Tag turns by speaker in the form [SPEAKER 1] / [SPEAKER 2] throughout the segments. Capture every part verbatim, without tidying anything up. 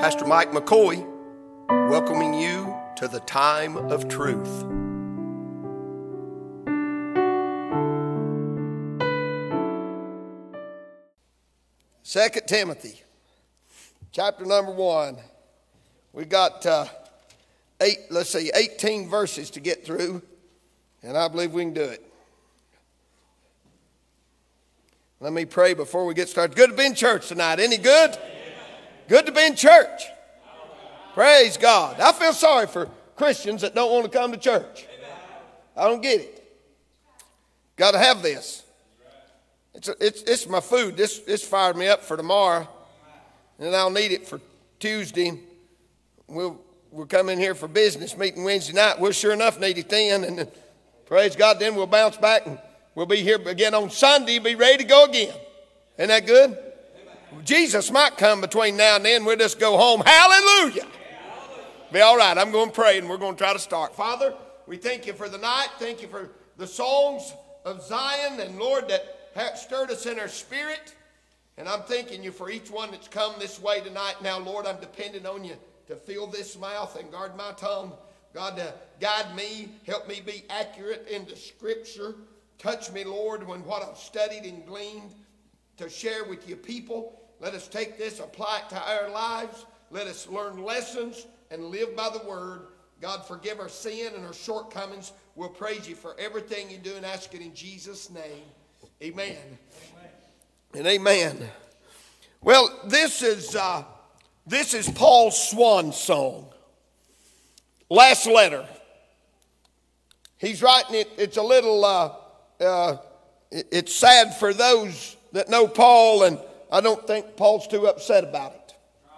[SPEAKER 1] Pastor Mike McCoy, welcoming you to the Time of Truth. Second Timothy, chapter number one. We got uh, eight, let's see, eighteen verses to get through, and I believe we can do it. Let me pray before we get started. Good to be in church tonight. Any good? Amen. Good to be in church. Amen. Praise God. I feel sorry for Christians that don't want to come to church. Amen. I don't get it. Got to have this. It's, a, it's, it's my food. This, this fired me up for tomorrow, and I'll need it for Tuesday. We'll, we'll come in here for business meeting Wednesday night. We'll sure enough need it then, and then, praise God, then we'll bounce back and we'll be here again on Sunday, be ready to go again. Isn't that good? Amen. Jesus might come between now and then. We'll just go home. Hallelujah. Hallelujah. Be all right. I'm going to pray, and we're going to try to start. Father, we thank you for the night. Thank you for the songs of Zion, and Lord, that have stirred us in our spirit. And I'm thanking you for each one that's come this way tonight. Now, Lord, I'm depending on you to fill this mouth and guard my tongue. God, to guide me, help me be accurate in the Scripture. Touch me, Lord, when what I've studied and gleaned to share with your people. Let us take this, apply it to our lives. Let us learn lessons and live by the word. God, forgive our sin and our shortcomings. We'll praise you for everything you do and ask it in Jesus' name. Amen. Amen. And amen. Well, this is uh, this is Paul's swan song. Last letter. He's writing it. It's a little... Uh, Uh, it's sad for those that know Paul, and I don't think Paul's too upset about it.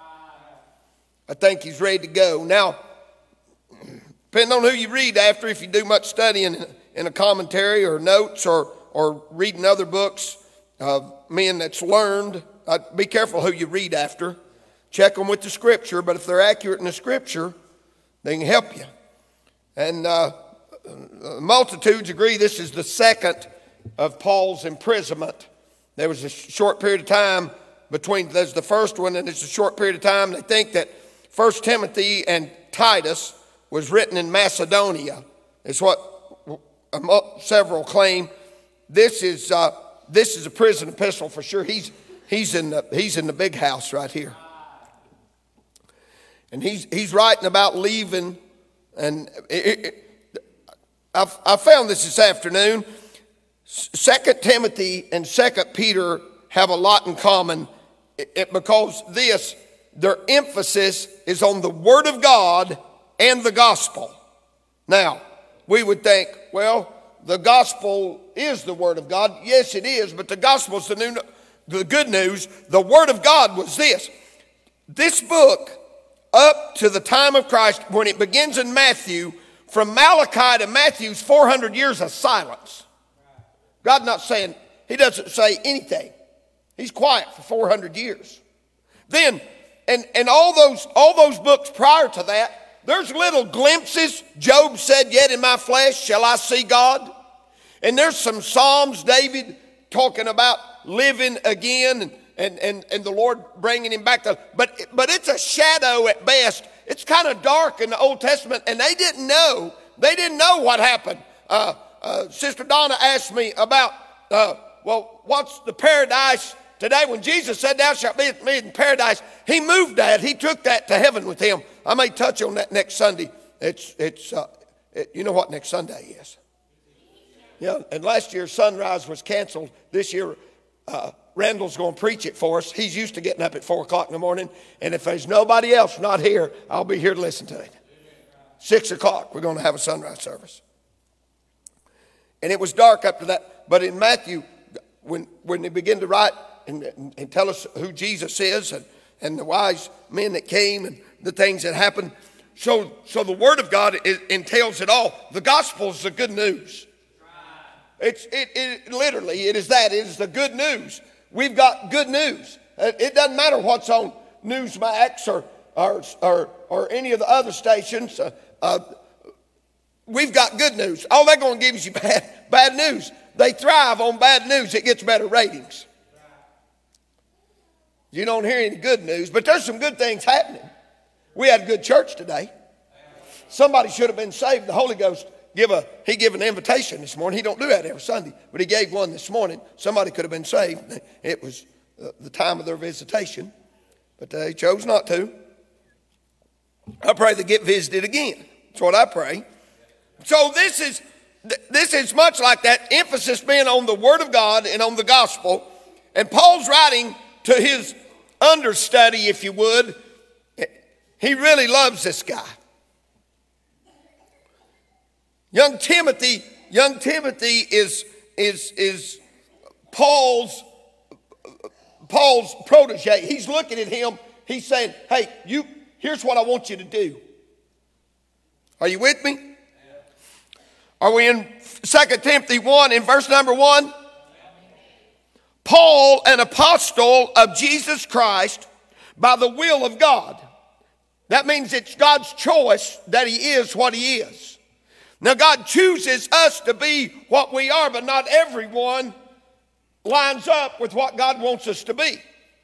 [SPEAKER 1] I think he's ready to go. Now, depending on who you read after, if you do much studying in a commentary or notes or, or reading other books of men that's learned, uh, be careful who you read after. Check them with the Scripture, but if they're accurate in the Scripture, they can help you. And uh, multitudes agree this is the second of Paul's imprisonment. There was a short period of time between, there's the first one, and it's a short period of time. They think that First Timothy and Titus was written in Macedonia. It's what several claim. This is uh, this is a prison epistle for sure. He's he's in the he's in the big house right here, and he's he's writing about leaving, and it, it, I've, I found this this afternoon. Second Timothy and Second Peter have a lot in common it, it, because this, their emphasis is on the Word of God and the gospel. Now, we would think, well, the gospel is the Word of God. Yes, it is, but the gospel is the, new, the good news. The Word of God was this. This book, up to the time of Christ, when it begins in Matthew, from Malachi to Matthew's four hundred years of silence. God's not saying, he doesn't say anything. He's quiet for four hundred years. Then, and, and all those all those books prior to that, there's little glimpses. Job said, yet in my flesh shall I see God. And there's some Psalms, David talking about living again and, and, and, and the Lord bringing him back. To, but, but it's a shadow at best. It's kind of dark in the Old Testament, and they didn't know. They didn't know what happened. Uh, uh, Sister Donna asked me about, uh, well, what's the paradise today? When Jesus said, thou shalt be with me in paradise, he moved that. He took that to heaven with him. I may touch on that next Sunday. It's, it's, uh, it, you know what next Sunday is. Yeah, and last year Sunrise was canceled. This year, uh, Randall's going to preach it for us. He's used to getting up at four o'clock in the morning. And if there's nobody else not here, I'll be here to listen to it. Six o'clock, we're going to have a sunrise service. And it was dark up to that. But in Matthew, when, when they begin to write and, and, and tell us who Jesus is and, and the wise men that came and the things that happened. So, so the Word of God is, entails it all. The gospel is the good news. It's, it, it literally, it is that. It is the good news. We've got good news. It doesn't matter what's on Newsmax or or or, or any of the other stations. Uh, uh, we've got good news. All they're going to give is you bad, bad news. They thrive on bad news. It gets better ratings. You don't hear any good news, but there's some good things happening. We had a good church today. Somebody should have been saved. The Holy Ghost give a, he gave an invitation this morning. He don't do that every Sunday, but he gave one this morning. Somebody could have been saved. It was the time of their visitation, but they chose not to. I pray they get visited again. That's what I pray. So this is this is much like that, emphasis being on the Word of God and on the gospel. And Paul's writing to his understudy, if you would. He really loves this guy. Young Timothy, young Timothy is is is Paul's Paul's protege. He's looking at him. He's saying, "Hey, you. Here's what I want you to do." Are you with me? Are we in Second Timothy one in verse number one? Paul, an apostle of Jesus Christ, by the will of God. That means it's God's choice that he is what he is. Now, God chooses us to be what we are, but not everyone lines up with what God wants us to be.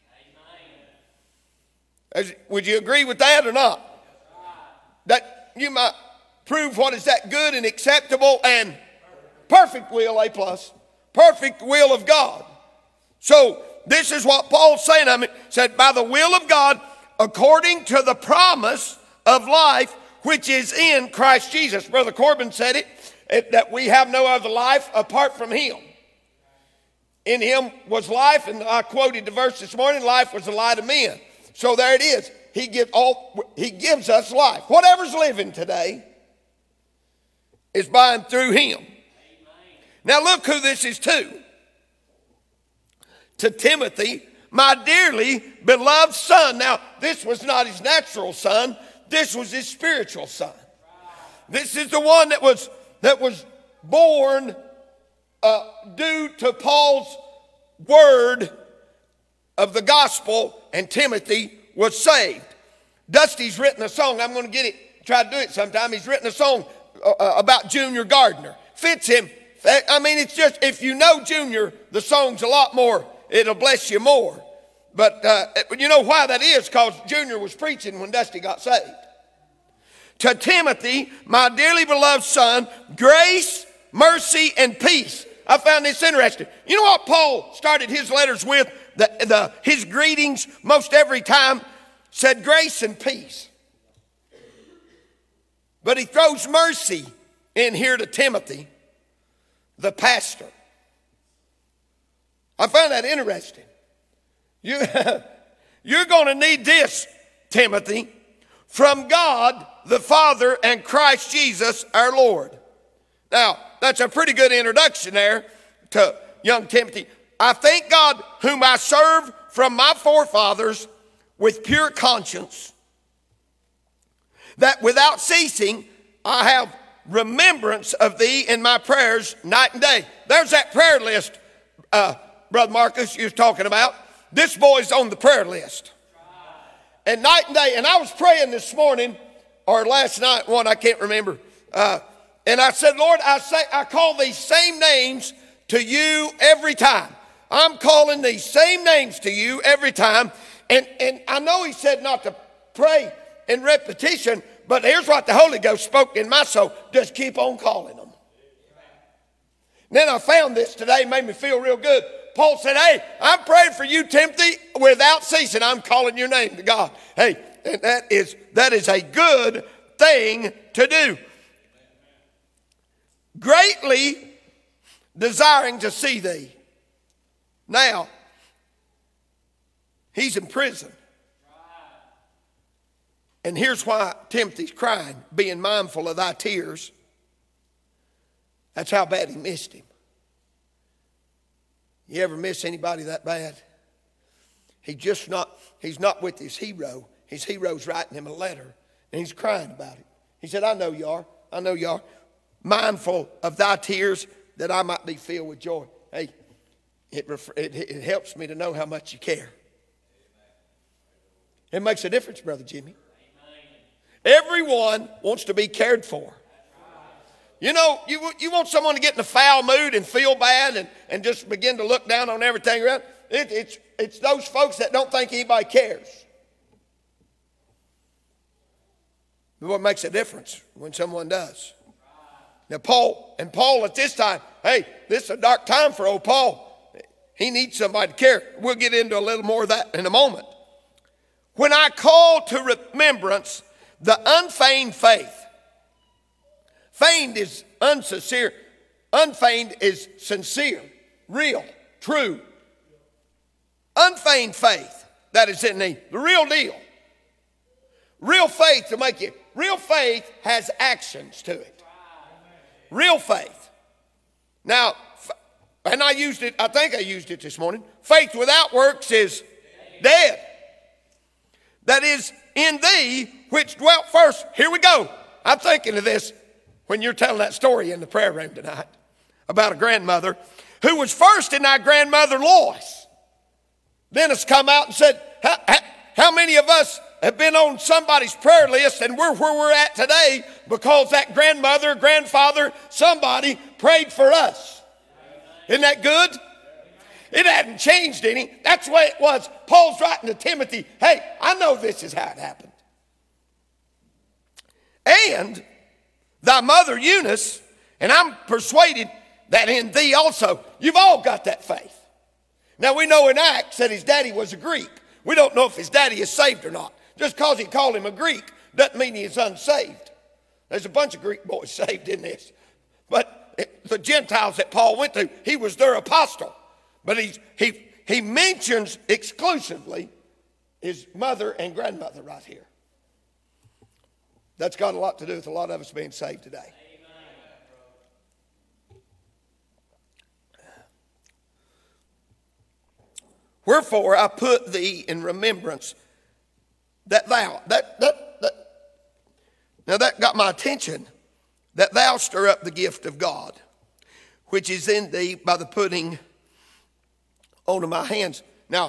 [SPEAKER 1] As, would you agree with that or not? That you might prove what is that good and acceptable and perfect will, A plus, perfect will of God. So this is what Paul's saying. I mean, said, by the will of God, according to the promise of life, which is in Christ Jesus. Brother Corbin said it, it, that we have no other life apart from him. In him was life, and I quoted the verse this morning, life was the light of men. So there it is. He, give all, he gives us life. Whatever's living today is by and through him. Amen. Now look who this is to. To Timothy, my dearly beloved son. Now, this was not his natural son. This was his spiritual son. This is the one that was, that was born uh, due to Paul's word of the gospel, and Timothy was saved. Dusty's written a song. I'm going to get it, try to do it sometime. He's written a song uh, about Junior Gardner. Fits him. I mean, it's just, if you know Junior, the song's a lot more, it'll bless you more. But uh, you know why that is? Because Junior was preaching when Dusty got saved. To Timothy, my dearly beloved son, grace, mercy, and peace. I found this interesting. You know what Paul started his letters with? The, the, his greetings most every time said grace and peace. But he throws mercy in here to Timothy, the pastor. I find that interesting. You, you're going to need this, Timothy, from God the Father and Christ Jesus our Lord. Now, that's a pretty good introduction there to young Timothy. I thank God whom I serve from my forefathers with pure conscience, that without ceasing I have remembrance of thee in my prayers night and day. There's that prayer list, uh, Brother Marcus, you was talking about. This boy's on the prayer list. And night and day, and I was praying this morning, or last night, one, I can't remember. Uh, and I said, Lord, I say I call these same names to you every time. I'm calling these same names to you every time. And, and I know he said not to pray in repetition, but here's what the Holy Ghost spoke in my soul. Just keep on calling them. Then I found this today, made me feel real good. Paul said, hey, I'm praying for you, Timothy, without ceasing. I'm calling your name to God. Hey, and that is, that is a good thing to do. Greatly desiring to see thee. Now, he's in prison. And here's why Timothy's crying, being mindful of thy tears. That's how bad he missed him. You ever miss anybody that bad? He just not, he's not with his hero. His hero's writing him a letter, and he's crying about it. He said, I know you are. I know you are. Mindful of thy tears, that I might be filled with joy. Hey, it, it, it helps me to know how much you care. It makes a difference, Brother Jimmy. Everyone wants to be cared for. You know, you, you want someone to get in a foul mood and feel bad and, and just begin to look down on everything around. It, it's, it's those folks that don't think anybody cares. But what makes a difference when someone does? Now, Paul, and Paul at this time, hey, this is a dark time for old Paul. He needs somebody to care. We'll get into a little more of that in a moment. When I call to remembrance the unfeigned faith. Feigned is unsincere. Unfeigned is sincere, real, true. Unfeigned faith, that is in the, the real deal. Real faith to make you, real faith has actions to it. Real faith. Now, and I used it, I think I used it this morning. Faith without works is dead. That is in thee which dwelt first. Here we go. I'm thinking of this when you're telling that story in the prayer room tonight about a grandmother who was first in our grandmother Lois. Then has come out and said, how, how, how many of us have been on somebody's prayer list and we're where we're at today because that grandmother, grandfather, somebody prayed for us? Isn't that good? It hadn't changed any. That's the way it was. Paul's writing to Timothy, hey, I know this is how it happened. And thy mother Eunice, and I'm persuaded that in thee also, you've all got that faith. Now we know in Acts that his daddy was a Greek. We don't know if his daddy is saved or not. Just because he called him a Greek doesn't mean he is unsaved. There's a bunch of Greek boys saved in this. But the Gentiles that Paul went to, he was their apostle. But he, he, he mentions exclusively his mother and grandmother right here. That's got a lot to do with a lot of us being saved today. Wherefore I put thee in remembrance that thou, that, that, that, now that got my attention, that thou stir up the gift of God, which is in thee by the putting on of my hands. Now,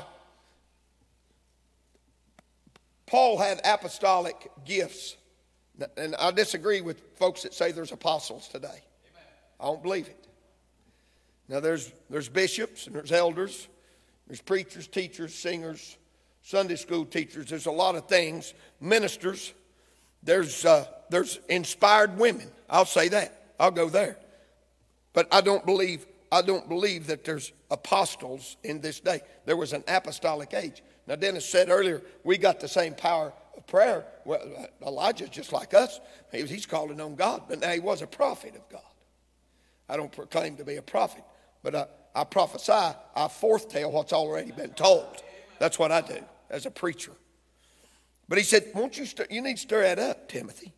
[SPEAKER 1] Paul had apostolic gifts, and I disagree with folks that say there's apostles today. Amen. I don't believe it. Now, there's, there's bishops and there's elders. There's preachers, teachers, singers, Sunday school teachers. There's a lot of things. Ministers. There's uh, there's inspired women. I'll say that. I'll go there. But I don't believe I don't believe that there's apostles in this day. There was an apostolic age. Now Dennis said earlier we got the same power of prayer. Well, Elijah's just like us. He's calling on God, but now he was a prophet of God. I don't proclaim to be a prophet, but I. I prophesy, I foretell what's already been told. That's what I do as a preacher. But he said, won't you stir, you need to stir that up, Timothy.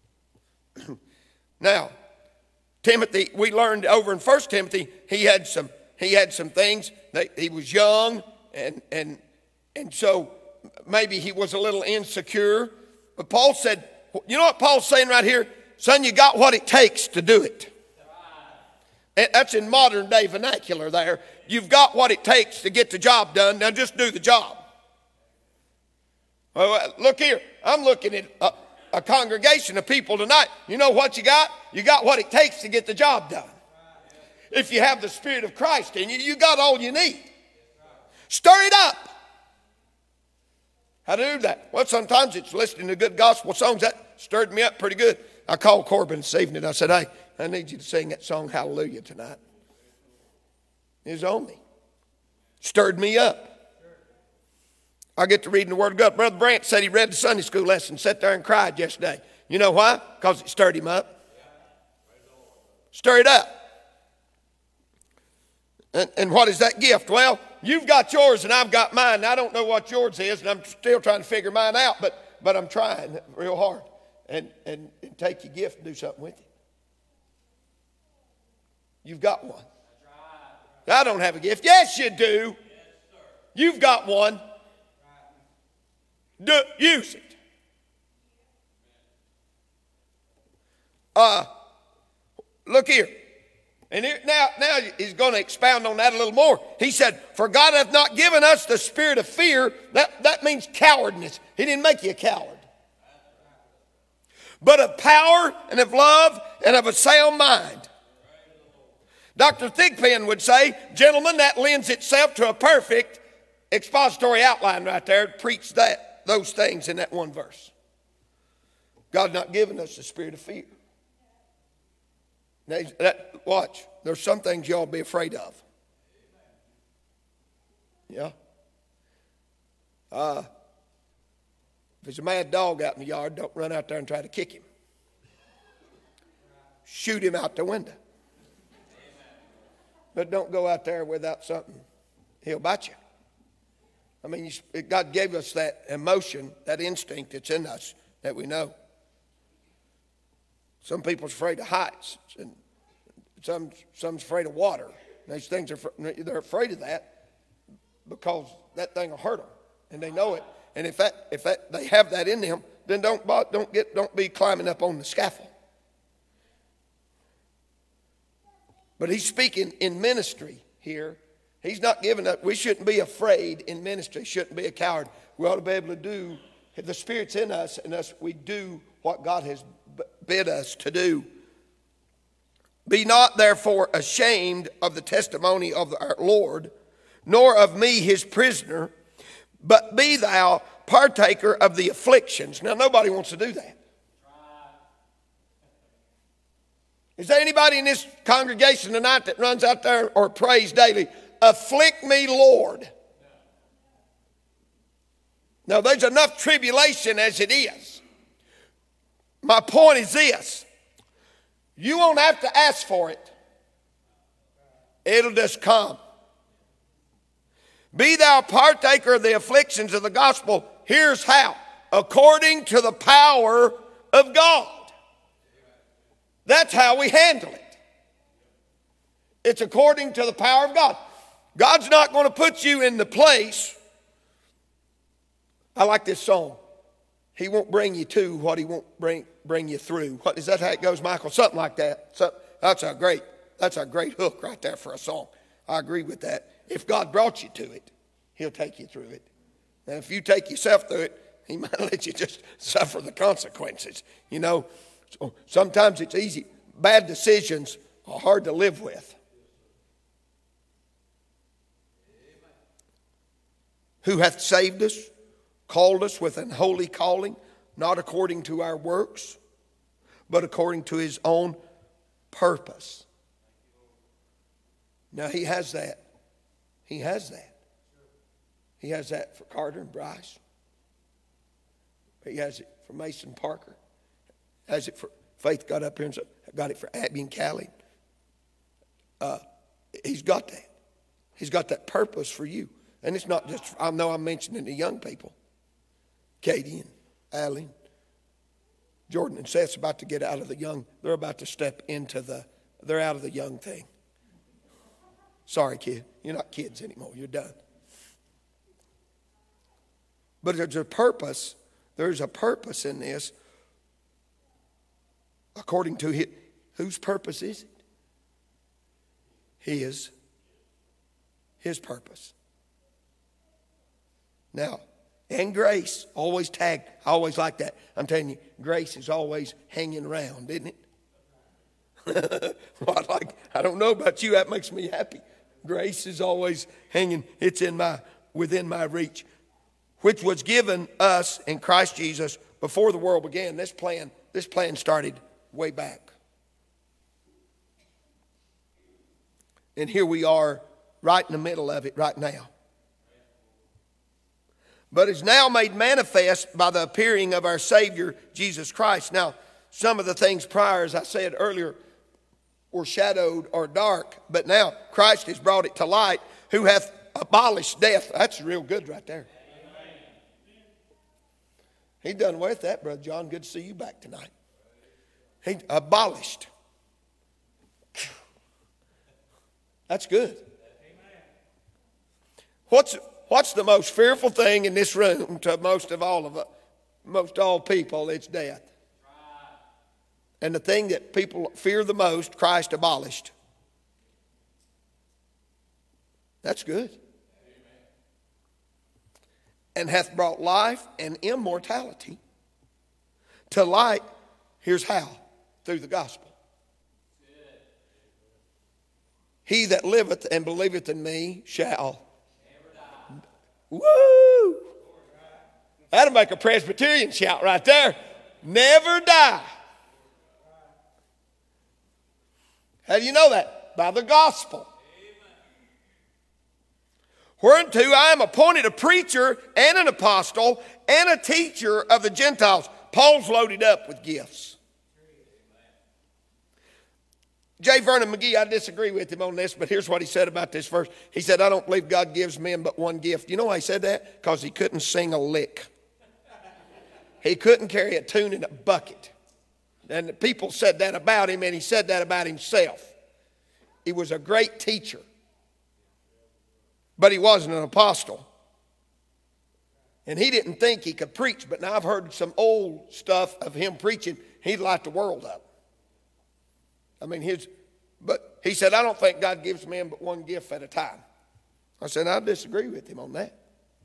[SPEAKER 1] Now, Timothy, we learned over in First Timothy, he had some he had some things that he was young and and and so maybe he was a little insecure. But Paul said, you know what Paul's saying right here? Son, you got what it takes to do it. That's in modern day vernacular there. You've got what it takes to get the job done. Now just do the job. Well, look here. I'm looking at a, a congregation of people tonight. You know what you got? You got what it takes to get the job done. If you have the Spirit of Christ in you, you got all you need. Stir it up. How to do that? Well, sometimes it's listening to good gospel songs. That stirred me up pretty good. I called Corbin this evening. I said, hey, I need you to sing that song, Hallelujah, tonight. It was on me. Stirred me up. I get to reading the Word of God. Brother Brant said he read the Sunday school lesson, sat there and cried yesterday. You know why? Because it stirred him up. Stir it up. And, and what is that gift? Well, you've got yours and I've got mine. I don't know what yours is, and I'm still trying to figure mine out, but, but I'm trying real hard. And, and, and take your gift and do something with it. You've got one. I don't have a gift. Yes, you do. You've got one. Do, use it. Uh, look here. And here, now, now he's going to expound on that a little more. He said, for God hath not given us the spirit of fear. That, that means cowardness. He didn't make you a coward. But of power and of love and of a sound mind. Doctor Thigpen would say, gentlemen, that lends itself to a perfect expository outline right there. Preach that, those things in that one verse. God's not given us the spirit of fear. Now, that, watch, there's some things you ought to be afraid of. Yeah. Uh, if there's a mad dog out in the yard, don't run out there and try to kick him. Shoot him out the window. But don't go out there without something. He'll bite you. I mean, you, God gave us that emotion, that instinct that's in us that we know. Some people's afraid of heights, and some some's afraid of water. These things are they're afraid of that because that thing will hurt them, and they know it. And if that if that they have that in them, then don't don't get don't be climbing up on the scaffold. But he's speaking in ministry here. He's not giving up. We shouldn't be afraid in ministry. Shouldn't be a coward. We ought to be able to do. If the Spirit's in us, and us, we do what God has bid us to do. Be not therefore ashamed of the testimony of our Lord, nor of me his prisoner, but be thou partaker of the afflictions. Now nobody wants to do that. Is there anybody in this congregation tonight that runs out there or prays daily, afflict me, Lord? Now, there's enough tribulation as it is. My point is this. You won't have to ask for it. It'll just come. Be thou partaker of the afflictions of the gospel. Here's how. According to the power of God. That's how we handle it. It's according to the power of God. God's not going to put you in the place. I like this song. He won't bring you to what he won't bring bring you through. What is that how it goes, Michael? Something like that. So, that's a great that's a great hook right there for a song. I agree with that. If God brought you to it, he'll take you through it. And if you take yourself through it, he might let you just suffer the consequences. You know, so sometimes it's easy. Bad decisions are hard to live with. Who hath saved us, called us with an holy calling, not according to our works, but according to his own purpose. Now he has that. He has that. He has that for Carter and Bryce. He has it for Mason Parker. Has it for Faith got up here and got it for Abby and Callie. Uh, he's got that. He's got that purpose for you. And it's not just, I know I'm mentioning the young people. Katie and Allie. Jordan and Seth's about to get out of the young. They're about to step into the, they're out of the young thing. Sorry, kid. You're not kids anymore. You're done. But there's a purpose. There's a purpose in this. According to his, whose purpose is it? His. His purpose. Now, and grace, always tagged. I always like that. I'm telling you, grace is always hanging around, isn't it? Well, I like, I don't know about you, that makes me happy. Grace is always hanging. It's in my within my reach, which was given us in Christ Jesus before the world began. This plan, this plan started way back. And here we are right in the middle of it right now. But is now made manifest by the appearing of our Savior, Jesus Christ. Now, some of the things prior, as I said earlier, were shadowed or dark. But now Christ has brought it to light, who hath abolished death. That's real good right there. He done away with that, Brother John. Good to see you back tonight. He abolished. That's good. What's what's the most fearful thing in this room to most of all of us, most all people? It's death. And the thing that people fear the most, Christ abolished. That's good. And hath brought life and immortality to light. Here's how. Through the gospel. He that liveth and believeth in me shall. Woo! That'll make a Presbyterian shout right there. never die. How do you know that? By the gospel. Whereunto I am appointed a preacher and an apostle and a teacher of the Gentiles. Paul's loaded up with gifts. J. Vernon McGee, I disagree with him on this, but here's what he said about this verse. He said, I don't believe God gives men but one gift. You know why he said that? Because he couldn't sing a lick. He couldn't carry a tune in a bucket. And the people said that about him, and he said that about himself. He was a great teacher, but he wasn't an apostle. And he didn't think he could preach, but now I've heard some old stuff of him preaching. He'd light the world up. I mean, his, but he said, I don't think God gives men but one gift at a time. I said, I disagree with him on that.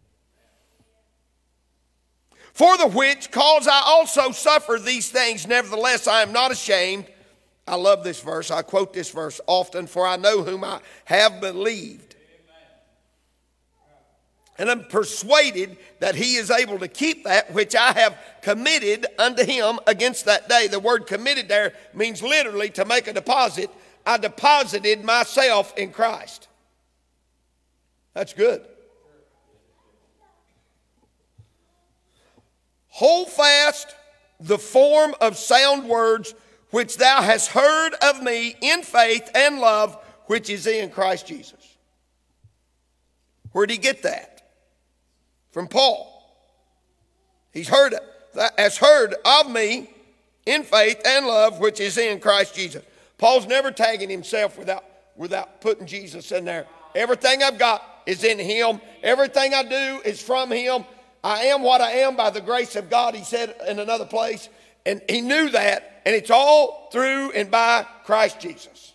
[SPEAKER 1] For the which cause I also suffer these things, nevertheless I am not ashamed. I love this verse. I quote this verse often, for I know whom I have believed. And I'm persuaded that he is able to keep that which I have committed unto him against that day. The word committed there means literally to make a deposit. I deposited myself in Christ. That's good. Hold fast the form of sound words which thou hast heard of me in faith and love which is in Christ Jesus. Where did he get that? From Paul. He's heard it, has heard of me in faith and love which is in Christ Jesus. Paul's never tagging himself without, without putting Jesus in there. Everything I've got is in him. Everything I do is from him. I am what I am by the grace of God, he said in another place. And he knew that, and it's all through and by Christ Jesus.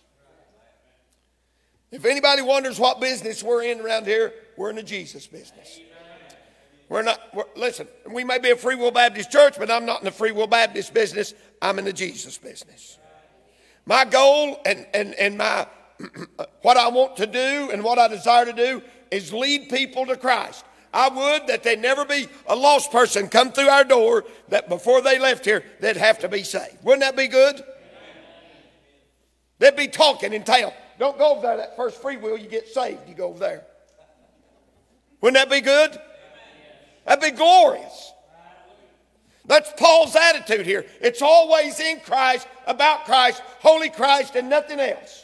[SPEAKER 1] If anybody wonders what business we're in around here, we're in the Jesus business. We're not, we're, listen, we may be a Free Will Baptist church, but I'm not in the Free Will Baptist business. I'm in the Jesus business. My goal and, and, and my what I want to do and what I desire to do is lead people to Christ. I would that there never be a lost person come through our door that before they left here, they'd have to be saved. Wouldn't that be good? They'd be talking in town. Don't go over there that first free will, you get saved, you go over there. Wouldn't that be good? That'd be glorious. That's Paul's attitude here. It's always in Christ, about Christ, holy Christ, and nothing else.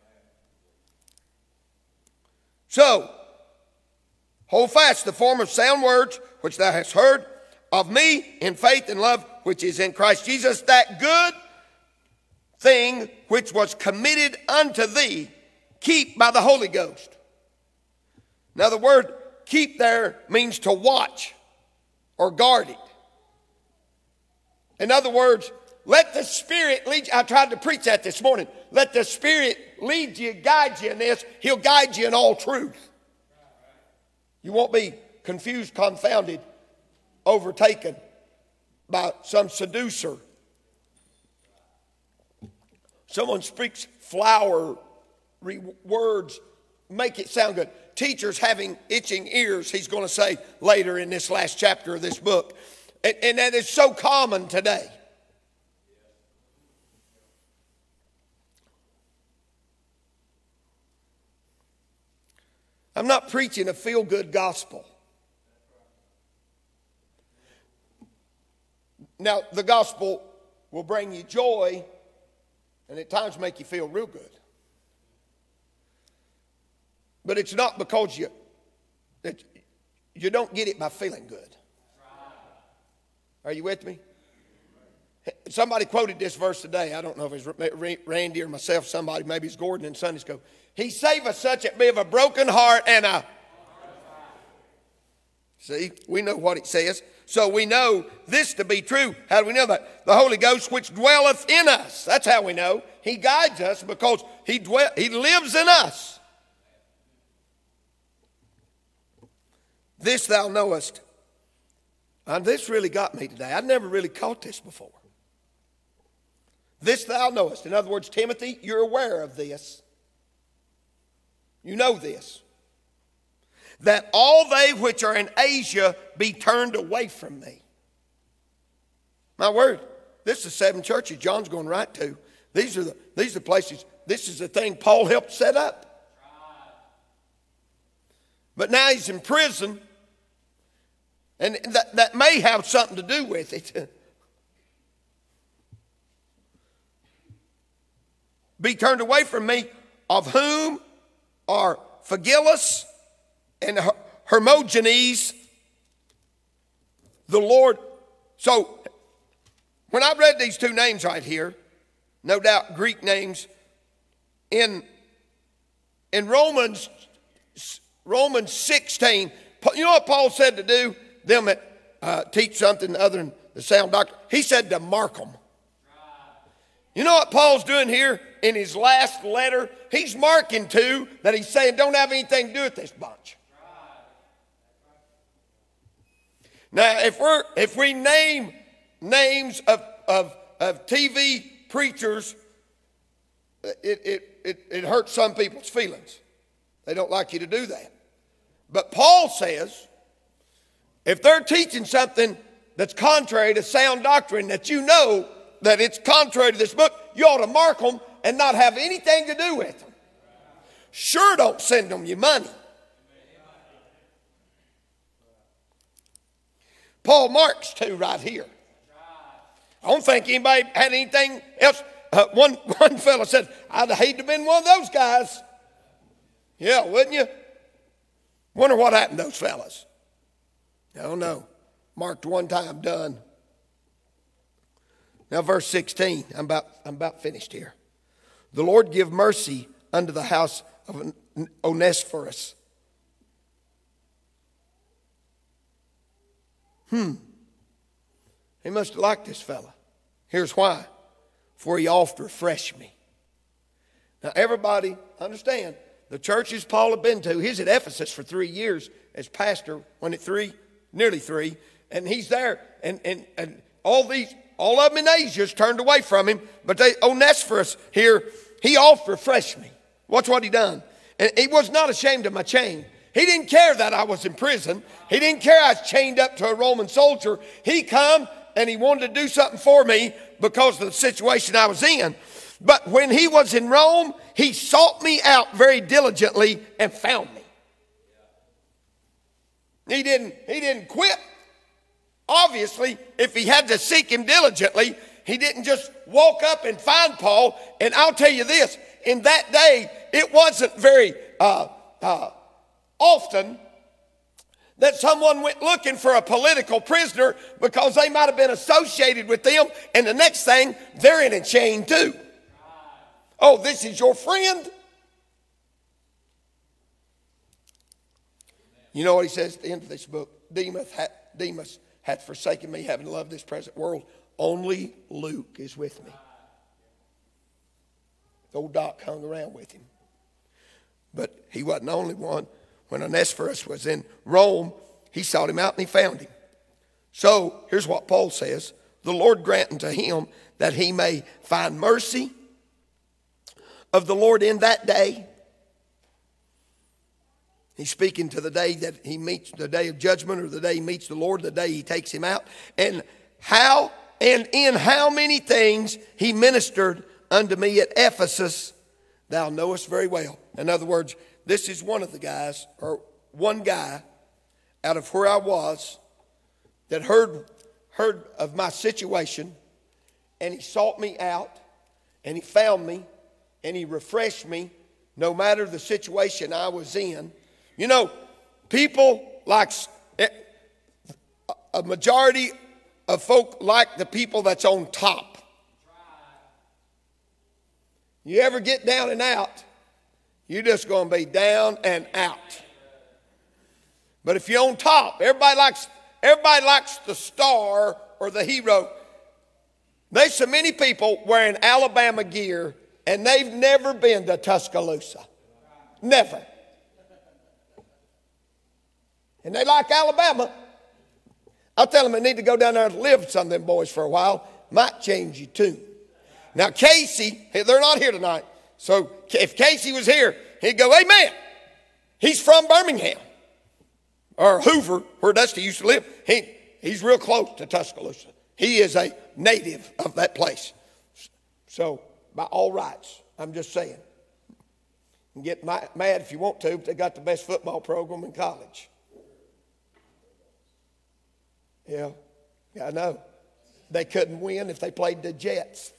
[SPEAKER 1] So, hold fast the form of sound words which thou hast heard of me in faith and love which is in Christ Jesus, that good thing which was committed unto thee, keep by the Holy Ghost. Now the word keep there means to watch or guard it. In other words, let the Spirit lead you. I tried to preach that this morning. Let the Spirit lead you, guide you in this. He'll guide you in all truth. You won't be confused, confounded, overtaken by some seducer. Someone speaks flowery words, make it sound good. Teachers having itching ears, he's going to say later in this last chapter of this book. And, and that is so common today. I'm not preaching a feel-good gospel. Now, the gospel will bring you joy and at times make you feel real good. But it's not because you, that you don't get it by feeling good. Are you with me? Somebody quoted this verse today. I don't know if it's Randy or myself, somebody, maybe it's Gordon in Sunday school. He saveth such a be of a broken heart and a... See, we know what it says. So we know this to be true. How do we know that? The Holy Ghost which dwelleth in us. That's how we know. He guides us because he, dwell, he lives in us. This thou knowest. And this really got me today. I'd never really caught this before. This thou knowest. In other words, Timothy, you're aware of this. You know this. That all they which are in Asia be turned away from me. My word, this is seven churches John's going right to. These are the these are the places. This is the thing Paul helped set up. But now he's in prison, and that, that may have something to do with it. Be turned away from me, of whom are Phygellus and Hermogenes, the Lord. So when I read these two names right here, no doubt Greek names, in, in Romans, Romans sixteen, you know what Paul said to do? Them that uh, teach something other than the sound doctrine. He said to mark them. You know what Paul's doing here in his last letter? He's marking two that he's saying don't have anything to do with this bunch. Now, if we're if we name names of of, of T V preachers, it, it it it hurts some people's feelings. They don't like you to do that. But Paul says, if they're teaching something that's contrary to sound doctrine, that you know that it's contrary to this book, you ought to mark them and not have anything to do with them. Sure, don't send them your money. Paul marks two right here. I don't think anybody had anything else. Uh, one, one fellow said, I'd hate to have been one of those guys. Yeah, wouldn't you? Wonder what happened to those fellas. I don't know. Marked one time, done. Now verse sixteen, I'm about, I'm about finished here. The Lord give mercy unto the house of Onesiphorus. Hmm. He must have liked this fella. Here's why. For he oft refreshed me. Now everybody, understand, the churches Paul had been to, he's at Ephesus for three years as pastor, when at three, nearly three, and he's there, and, and, and all these, all of them in Asia's turned away from him, but they, Onesiphorus here, he oft refreshed me. Watch what he done. And he was not ashamed of my chain. He didn't care that I was in prison. He didn't care I was chained up to a Roman soldier. He come and he wanted to do something for me because of the situation I was in. But when he was in Rome, he sought me out very diligently and found me. He didn't, he didn't quit. Obviously, if he had to seek him diligently, he didn't just walk up and find Paul. And I'll tell you this, in that day, it wasn't very uh, uh, often that someone went looking for a political prisoner because they might have been associated with them, and the next thing, they're in a chain too. Oh, this is your friend? You know what he says at the end of this book? Demas, ha- Demas hath forsaken me, having loved this present world. Only Luke is with me. Old Doc hung around with him. But he wasn't the only one. When Onesiphorus was in Rome, he sought him out and he found him. So here's what Paul says. The Lord grant unto him that he may find mercy of the Lord in that day. He's speaking to the day that he meets, the day of judgment, or the day he meets the Lord, the day he takes him out. And how and in how many things he ministered unto me at Ephesus, thou knowest very well. In other words, this is one of the guys, or one guy out of where I was, that heard, heard of my situation, and he sought me out, and he found me, and he refreshed me, no matter the situation I was in. You know, people like, a majority of folk like the people that's on top. You ever get down and out, you're just going to be down and out. But if you're on top, everybody likes, everybody likes the star or the hero. There's so many people wearing Alabama gear, and they've never been to Tuscaloosa. Never. And they like Alabama. I'll tell them they need to go down there and live with some of them boys for a while. Might change your tune. Now, Casey, they're not here tonight. So if Casey was here, he'd go, amen. He's from Birmingham. Or Hoover, where Dusty used to live. He, he's real close to Tuscaloosa. He is a native of that place. So, by all rights, I'm just saying. You can get mad if you want to, but they got the best football program in college. Yeah, yeah, I know. They couldn't win if they played the Jets.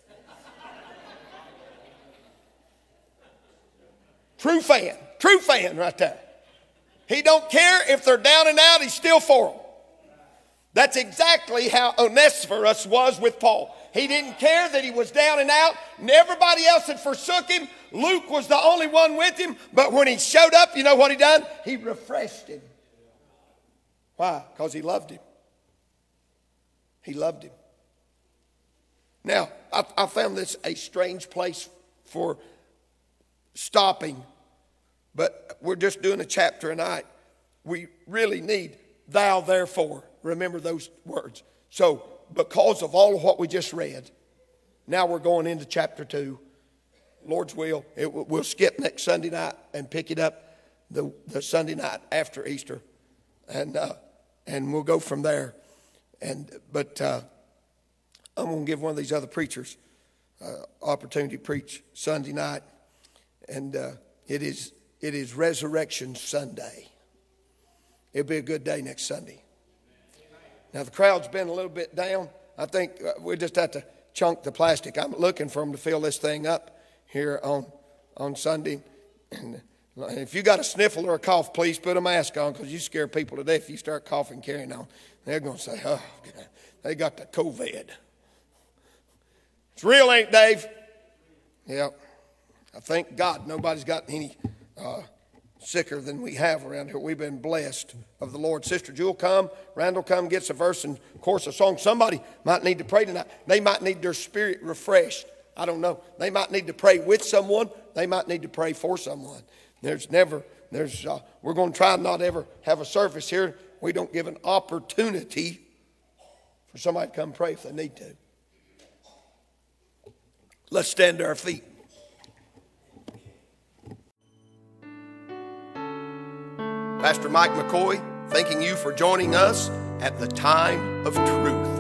[SPEAKER 1] True fan, true fan right there. He don't care if they're down and out, he's still for them. That's exactly how Onesiphorus was with Paul. He didn't care that he was down and out, and everybody else had forsook him. Luke was the only one with him, but when he showed up, you know what he done? He refreshed him. Why? Because he loved him. He loved him. Now, I, I found this a strange place for stopping, but we're just doing a chapter a night. We really need thou therefore. Remember those words. So, because of all of what we just read, now we're going into chapter two. Lord's will. It, we'll skip next Sunday night and pick it up the, the Sunday night after Easter. And uh, and we'll go from there. And But uh, I'm going to give one of these other preachers uh, opportunity to preach Sunday night. And uh, it is it is Resurrection Sunday. It'll be a good day next Sunday. Now, the crowd's been a little bit down. I think we just have to chunk the plastic. I'm looking for them to fill this thing up here on, on Sunday. And if you got a sniffle or a cough, please put a mask on, because you scare people to death if you start coughing, carrying on. They're going to say, oh, God, they got the COVID. It's real, ain't it, Dave? Yeah. I thank God nobody's got any uh, sicker than we have around here. We've been blessed of the Lord. Sister Jewel come, Randall come, gets a verse and chorus a song. Somebody might need to pray tonight. They might need their spirit refreshed. I don't know. They might need to pray with someone. They might need to pray for someone. There's never, there's, uh, we're going to try not ever have a service here. We don't give an opportunity for somebody to come pray if they need to. Let's stand to our feet. Pastor Mike McCoy, thanking you for joining us at the Time of Truth.